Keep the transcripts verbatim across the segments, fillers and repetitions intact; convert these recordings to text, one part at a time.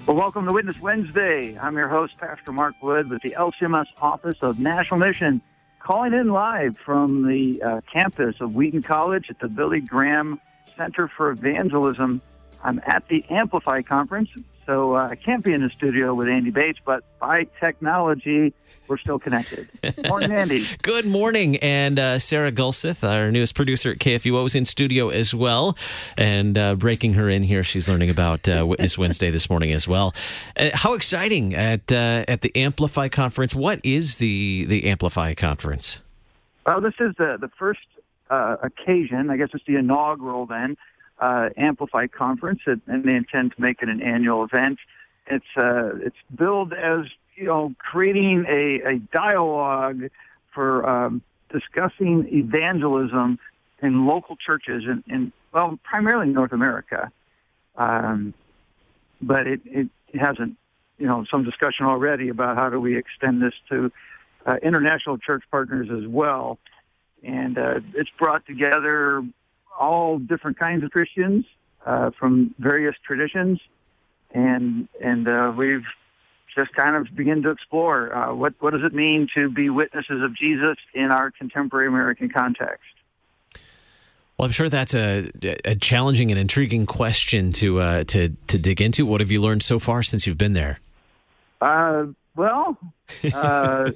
Well, welcome to Witness Wednesday. I'm your host, Pastor Mark Wood, with the L C M S Office of National Mission, calling in live from the uh, campus of Wheaton College at the Billy Graham Center for Evangelism. I'm at the Amplify Conference, so uh, I can't be in the studio with Andy Bates, but by technology, we're still connected. Morning, Andy. Good morning. And uh, Sarah Gulseth, our newest producer at K F U O, is in studio as well. And uh, breaking her in here, she's learning about uh, Witness Wednesday this morning as well. Uh, how exciting at uh, at the Amplify Conference. What is the, the Amplify Conference? Well, this is the, the first uh, occasion, I guess it's the inaugural then, Uh, Amplify Conference, and they intend to make it an annual event. It's uh, it's billed as, you know, creating a, a dialogue for um, discussing evangelism in local churches, in, in well, primarily North America. Um, but it, it hasn't, you know, some discussion already about how do we extend this to uh, international church partners as well. And uh, it's brought together all different kinds of Christians uh, from various traditions, and and uh, we've just kind of begun to explore uh, what what does it mean to be witnesses of Jesus in our contemporary American context. Well, I'm sure that's a, a challenging and intriguing question to uh, to to dig into. What have you learned so far since you've been there? Uh, well, uh,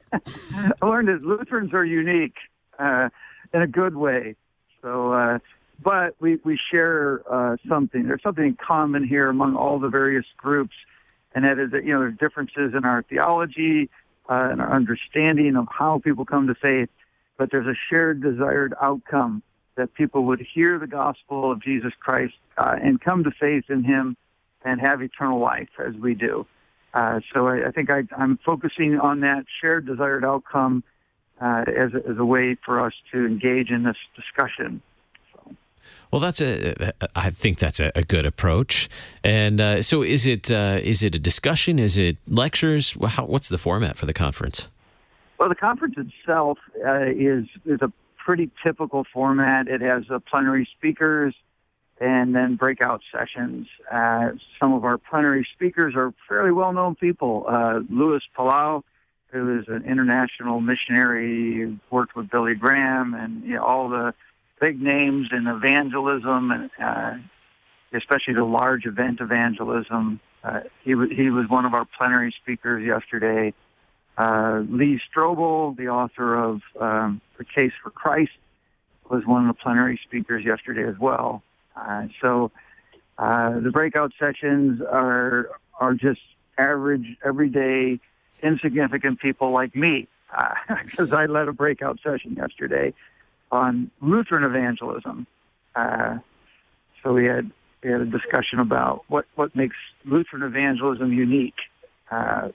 I learned that Lutherans are unique uh, in a good way. So, uh, but we, we share uh, something. There's something in common here among all the various groups, and that is that, you know, there's differences in our theology uh, and our understanding of how people come to faith, but there's a shared desired outcome that people would hear the gospel of Jesus Christ uh, and come to faith in him and have eternal life as we do. Uh, so I, I think I, I'm focusing on that shared desired outcome Uh, as, a, as a way for us to engage in this discussion. So. Well, that's a. I think that's a, a good approach. And uh, so, is it uh, is it a discussion? Is it lectures? How, what's the format for the conference? Well, the conference itself uh, is is a pretty typical format. It has uh, plenary speakers and then breakout sessions. Uh, some of our plenary speakers are fairly well-known people. Uh, Louis Palau, who is an international missionary, worked with Billy Graham and, you know, all the big names in evangelism, and uh, especially the large event evangelism. Uh, he, was, he was one of our plenary speakers yesterday. Uh, Lee Strobel, the author of um, The Case for Christ, was one of the plenary speakers yesterday as well. Uh, so uh, the breakout sessions are are just average, everyday, insignificant people like me, because uh, I led a breakout session yesterday on Lutheran evangelism. Uh, so we had we had a discussion about what, what makes Lutheran evangelism unique. Uh,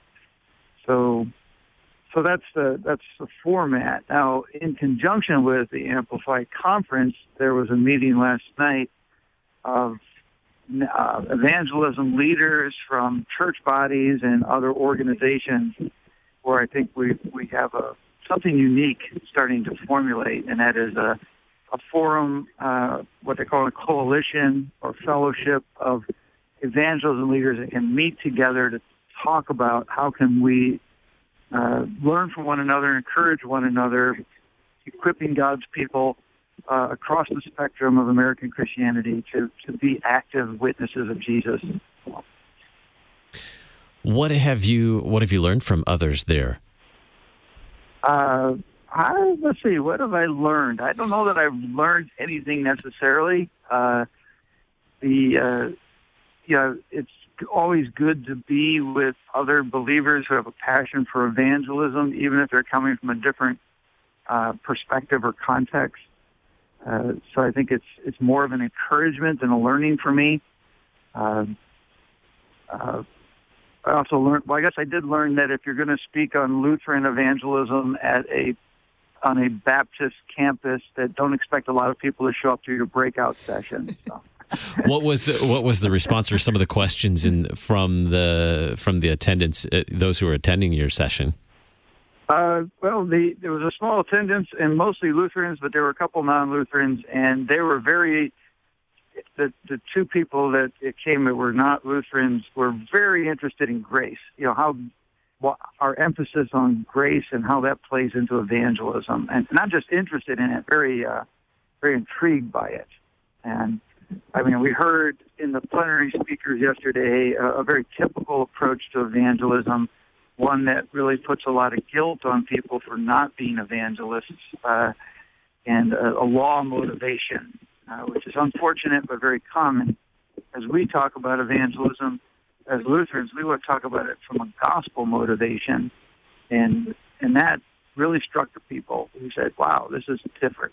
so so that's the that's the format. Now, in conjunction with the Amplify Conference, there was a meeting last night of Uh, evangelism leaders from church bodies and other organizations, where I think we we have a something unique starting to formulate, and that is a a forum, uh, what they call a coalition or fellowship of evangelism leaders that can meet together to talk about how can we uh, learn from one another, encourage one another, equipping God's people Uh, across the spectrum of American Christianity to, to be active witnesses of Jesus. What have you What have you learned from others there? Uh, I, let's see. What have I learned? I don't know that I've learned anything necessarily. Uh, the uh, you know, it's always good to be with other believers who have a passion for evangelism, even if they're coming from a different uh, perspective or context. Uh, so I think it's it's more of an encouragement than a learning for me. Uh, uh, I also learned, well, I guess I did learn that if you're going to speak on Lutheran evangelism at a on a Baptist campus, that don't expect a lot of people to show up to your breakout sessions. So. What was what was the response or some of the questions in from the from the attendants, uh, those who were attending your session? Uh, well, the, there was a small attendance, and mostly Lutherans, but there were a couple non-Lutherans, and they were very the the two people that it came that were not Lutherans were very interested in grace. You know, how well, our emphasis on grace and how that plays into evangelism, and not just interested in it, very uh, very intrigued by it. And I mean, we heard in the plenary speakers yesterday a, a very typical approach to evangelism, one that really puts a lot of guilt on people for not being evangelists, uh, and a, a law motivation, uh, which is unfortunate but very common. As we talk about evangelism as Lutherans, we would talk about it from a gospel motivation, and and that really struck the people. We said, "Wow, this is different."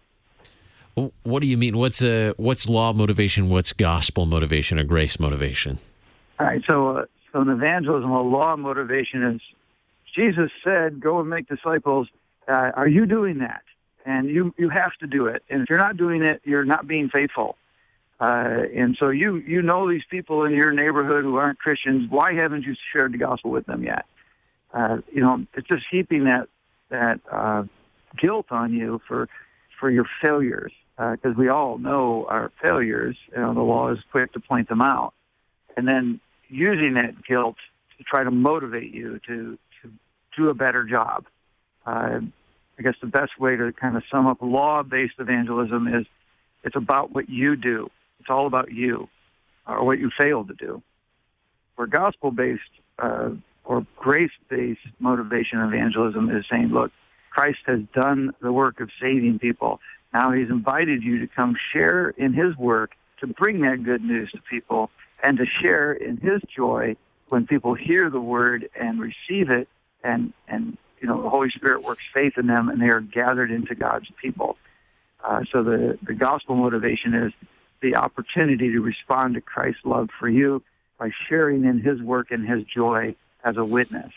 What do you mean? What's a what's law motivation? What's gospel motivation or grace motivation? All right, so uh, so in evangelism, a law motivation is Jesus said, "Go and make disciples." Uh, are you doing that? And you you have to do it. And if you're not doing it, you're not being faithful. Uh, and so you you know these people in your neighborhood who aren't Christians. Why haven't you shared the gospel with them yet? Uh, you know, it's just heaping that that uh, guilt on you for for your failures, because uh, we all know our failures. You know, the law is quick to point them out, and then using that guilt to try to motivate you to to do a better job. Uh, I guess the best way to kind of sum up law-based evangelism is it's about what you do. It's all about you, or what you fail to do. Where gospel-based uh, or grace-based motivation evangelism is saying, look, Christ has done the work of saving people. Now he's invited you to come share in his work to bring that good news to people and to share in his joy when people hear the word and receive it, and, and you know, the Holy Spirit works faith in them and they are gathered into God's people. Uh, so the, the gospel motivation is the opportunity to respond to Christ's love for you by sharing in his work and his joy as a witness.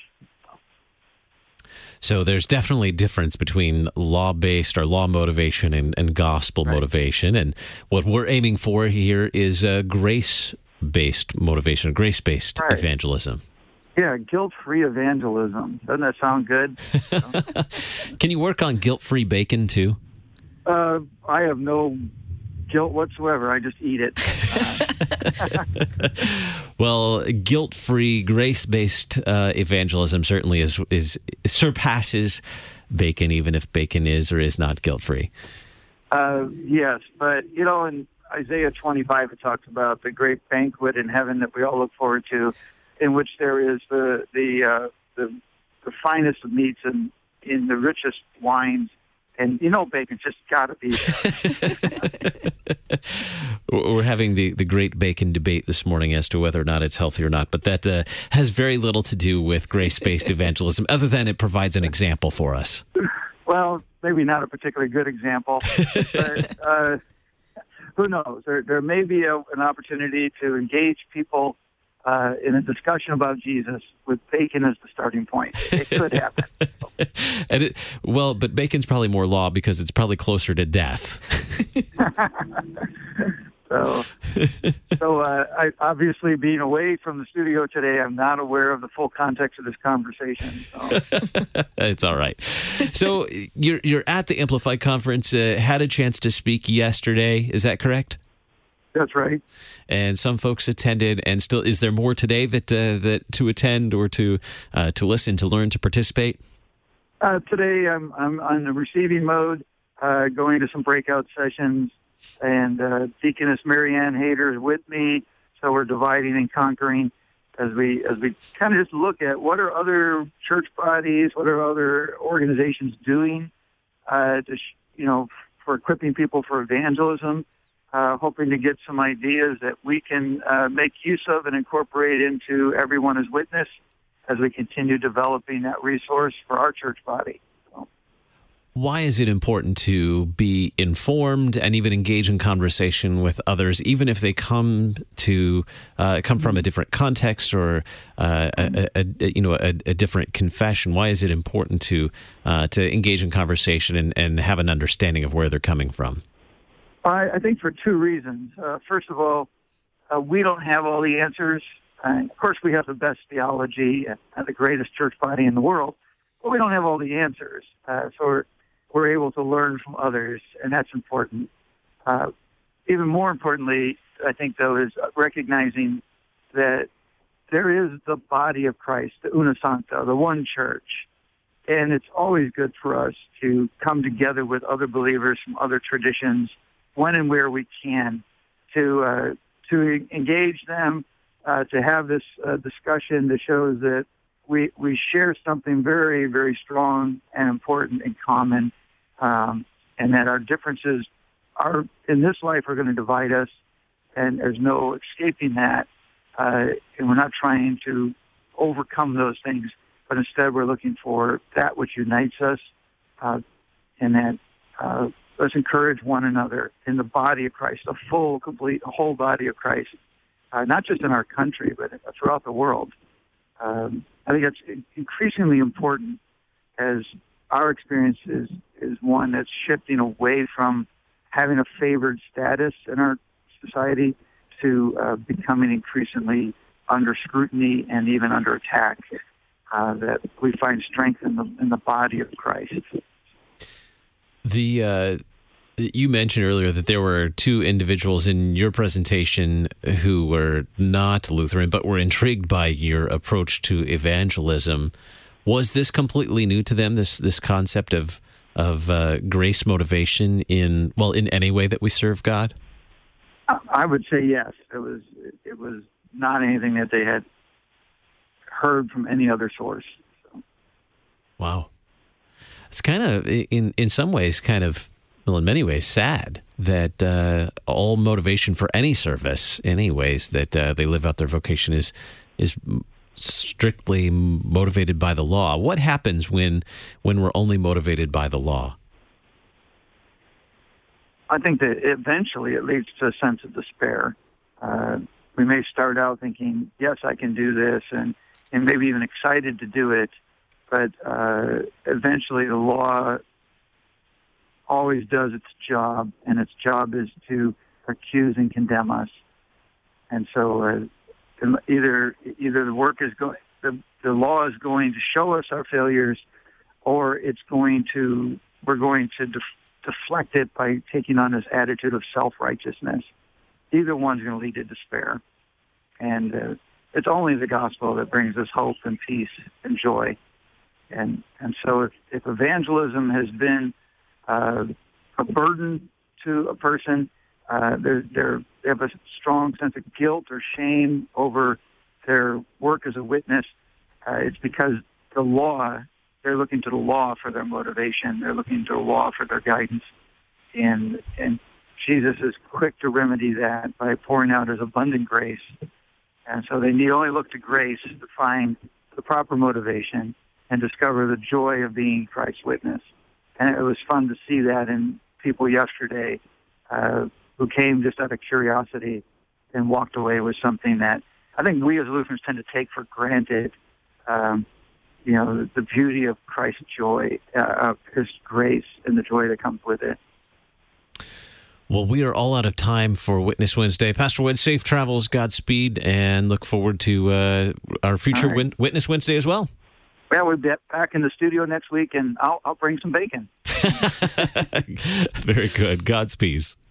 So there's definitely a difference between law-based or law motivation and, and gospel right. motivation. And what we're aiming for here is a grace-based motivation, grace-based right. evangelism. Yeah, guilt-free evangelism. Doesn't that sound good? Can you work on guilt-free bacon too? Uh, I have no guilt whatsoever. I just eat it. Uh, well, guilt-free, grace-based uh, evangelism certainly is is surpasses bacon, even if bacon is or is not guilt-free. Uh, yes, but you know, in Isaiah twenty-five, it talks about the great banquet in heaven that we all look forward to, in which there is the the uh, the, the finest of meats and in the richest wines. And, you know, bacon's just got to be there. We're having the, the great bacon debate this morning as to whether or not it's healthy or not, but that uh, has very little to do with grace-based evangelism, other than it provides an example for us. Well, maybe not a particularly good example. But, uh, who knows? There, there may be a, an opportunity to engage people Uh, in a discussion about Jesus with bacon as the starting point. It could happen. and it, well, but bacon's probably more law because it's probably closer to death. so, so uh, I, obviously, being away from the studio today, I'm not aware of the full context of this conversation. So. It's all right. So you're you're at the Amplify conference. Uh, had a chance to speak yesterday. Is that correct? That's right. And some folks attended, and still, is there more today that uh, that to attend or to uh, to listen, to learn, to participate? Uh, today, I'm I'm on the receiving mode, uh, going to some breakout sessions, and uh, Deaconess Marianne Hayter is with me, so we're dividing and conquering as we as we kind of just look at what are other church bodies, what are other organizations doing, uh, to you know, for equipping people for evangelism. Uh, hoping to get some ideas that we can uh, make use of and incorporate into Everyone as Witness as we continue developing that resource for our church body. So. Why is it important to be informed and even engage in conversation with others, even if they come to uh, come from a different context or uh, a, a, a, you know a, a different confession? Why is it important to uh, to engage in conversation and, and have an understanding of where they're coming from? I, I think for two reasons. Uh, first of all, uh, we don't have all the answers. Uh, of course, we have the best theology and the greatest church body in the world, but we don't have all the answers. Uh, so we're, we're able to learn from others, and that's important. Uh, even more importantly, I think, though, is recognizing that there is the body of Christ, the Una Sancta, the one church. And it's always good for us to come together with other believers from other traditions when and where we can to uh, to engage them, uh, to have this uh, discussion that shows that we we share something very, very strong and important in common, um, and that our differences are in this life are going to divide us, and there's no escaping that. Uh, and we're not trying to overcome those things, but instead we're looking for that which unites us, uh, and that uh, let's encourage one another in the body of Christ, a full, complete, whole body of Christ, uh, not just in our country, but throughout the world. Um, I think that's increasingly important as our experience is, is one that's shifting away from having a favored status in our society to uh, becoming increasingly under scrutiny and even under attack. Uh, that we find strength in the in the body of Christ. The uh, you mentioned earlier that there were two individuals in your presentation who were not Lutheran, but were intrigued by your approach to evangelism. Was this completely new to them? This this concept of of uh, grace motivation in well in any way that we serve God? I would say yes. It was it was not anything that they had heard from any other source. So. Wow. It's kind of, in, in some ways, kind of, well, in many ways, sad that uh, all motivation for any service, any ways that uh, they live out their vocation is is strictly motivated by the law. What happens when when we're only motivated by the law? I think that eventually it leads to a sense of despair. Uh, we may start out thinking, yes, I can do this, and and maybe even excited to do it, but uh, eventually the law always does its job, and its job is to accuse and condemn us. And so uh, either either the work is going, the, the law is going to show us our failures, or it's going to we're going to def- deflect it by taking on this attitude of self-righteousness. Either one's going to lead to despair, and uh, it's only the gospel that brings us hope and peace and joy. And and so if, if evangelism has been uh, a burden to a person, uh, they're, they're, they have a strong sense of guilt or shame over their work as a witness, uh, it's because the law, they're looking to the law for their motivation. They're looking to the law for their guidance. And, and Jesus is quick to remedy that by pouring out his abundant grace. And so they need only look to grace to find the proper motivation and discover the joy of being Christ's witness. And it was fun to see that in people yesterday uh, who came just out of curiosity and walked away with something that I think we as Lutherans tend to take for granted. Um, you know, the, the beauty of Christ's joy, uh, of his grace, and the joy that comes with it. Well, we are all out of time for Witness Wednesday. Pastor Wed, safe travels, Godspeed, and look forward to uh, our future right. win- Witness Wednesday as well. Well, we'll be back in the studio next week, and I'll, I'll bring some bacon. Very good. Godspeed.